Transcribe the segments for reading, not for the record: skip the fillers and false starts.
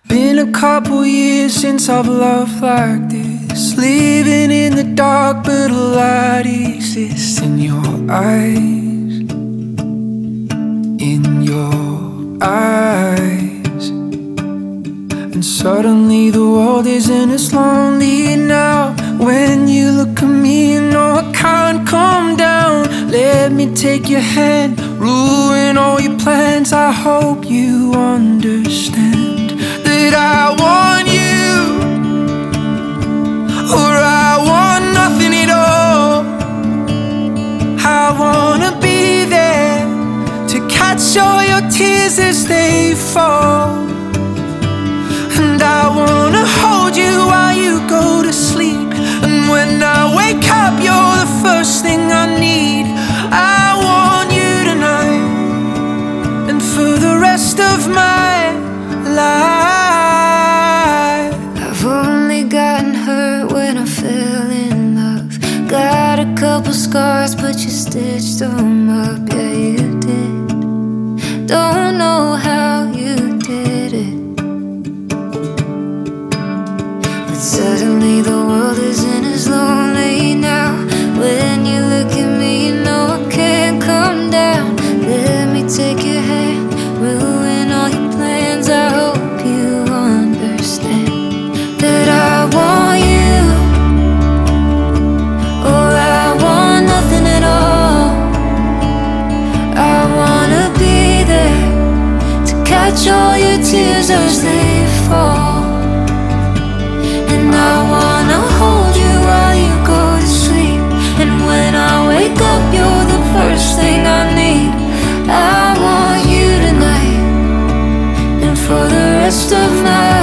Been a couple years since I've loved like this. Living in the dark, but a light exists in your eyes. In your eyes. And suddenly the world isn't as lonely now. When you look at me, you know I can't calm down. Let me take your hand, ruin all your plans. I hope you understand that I want you, or I want nothing at all. I wanna be there to catch all your tears as they fall. And I wanna hold you while you go to sleep. And when I wake up, you're the first thing I need. I want you tonight, and for the rest of my life. I've only gotten hurt when I fell in love. Got a couple scars, but you stitched them up. Yeah, you did. Don't know how you did it, but suddenly the world isn't as lonely now. When you look at me, you know I can't come down. Let me take your hand, ruin all your plans. I hope you understand that I want you, or I want nothing at all. I wanna be there to catch all your tears as they fall. And I wanna hold you while you go to sleep. And when I wake up, you're the first thing I need. I want you tonight, and for the rest of my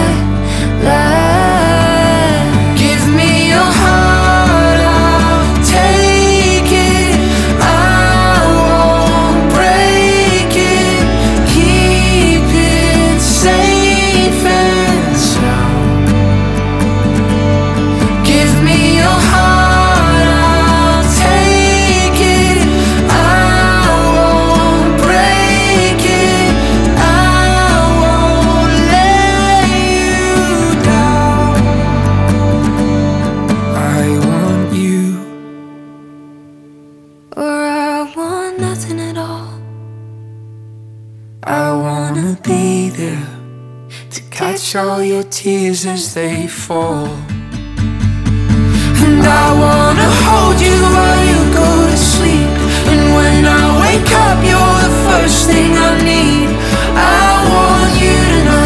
life. Give me your heart, I'll take it. I won't break it. Keep it safe and sound. Give me your heart, I'll take it. I won't break it. I won't let you down. I want you, Or I want nothing at all. I wanna be there to catch all your tears as they fall. And I wanna hold you while you go to sleep. And when I wake up, you're the first thing I need. I want you tonight.